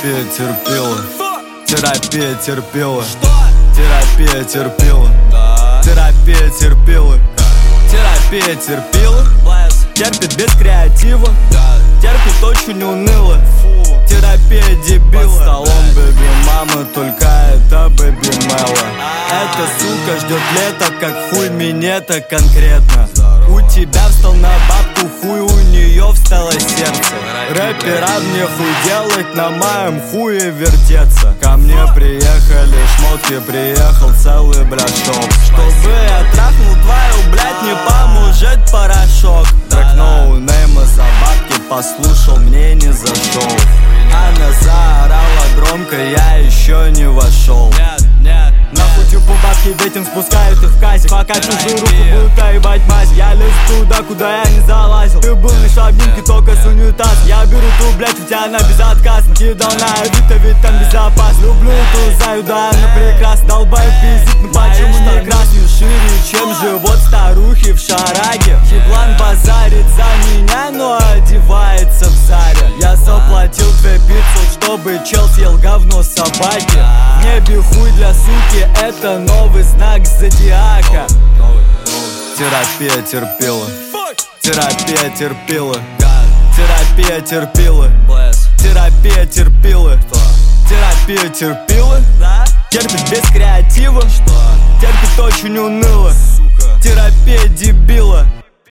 Терапия терпила. Терапия терпила. Терапия терпила. Терапия терпила. Терапия терпила. Терпит без креатива. Терпит очень уныло. Терапия дебила. Под столом бэби мама, только это бэби Мэла. Эта сука ждет лето, как хуй минета конкретно. У тебя встал на бабку хуй, у нее встало сердце. Рэперам мне хуй делать, на моем хуе вертеться. Ко мне приехали шмотки, приехал целый брашок. Чтобы я трахнул твою, блядь, не поможет порошок. Трек ноунейма за бабки послушал, мне не зашел. Она заорала громко, я еще не вошел. Нахуй типа бабки, ветер спускают их в казик. Пока чужую руку будто ебать мазь. Я лезу туда, куда я не залазил. Ты был лишь обнимки, только с унитаз. Я беру ту, блядь, у тебя она безотказна. Кидал на Авито, ведь там безопасно. Люблю эту заю, да она прекрасна. Долбаю пиздит, ну почему не красню? Шире, чем живот старухи в шараге. Еблан базарит за меня, но одевается в Заре. Я заплатил 2 500, чтобы чел съел говно собаки. В небе хуй для суки, это новый знак зодиака. Терапия терпила. Терапия терпила. Терапия терпила. Терапия терпила. Терапия терпила. Терпит без креатива. Терпит очень уныло. Терапия дебила.